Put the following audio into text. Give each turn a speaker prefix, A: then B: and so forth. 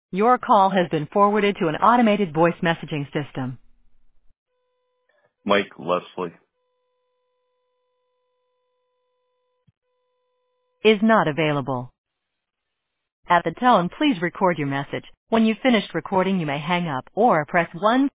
A: Your call has been forwarded to an automated voice messaging system.
B: Mike Leslie.
A: Is not available. At the tone, please record your message. When you've finished recording, you may hang up or press 1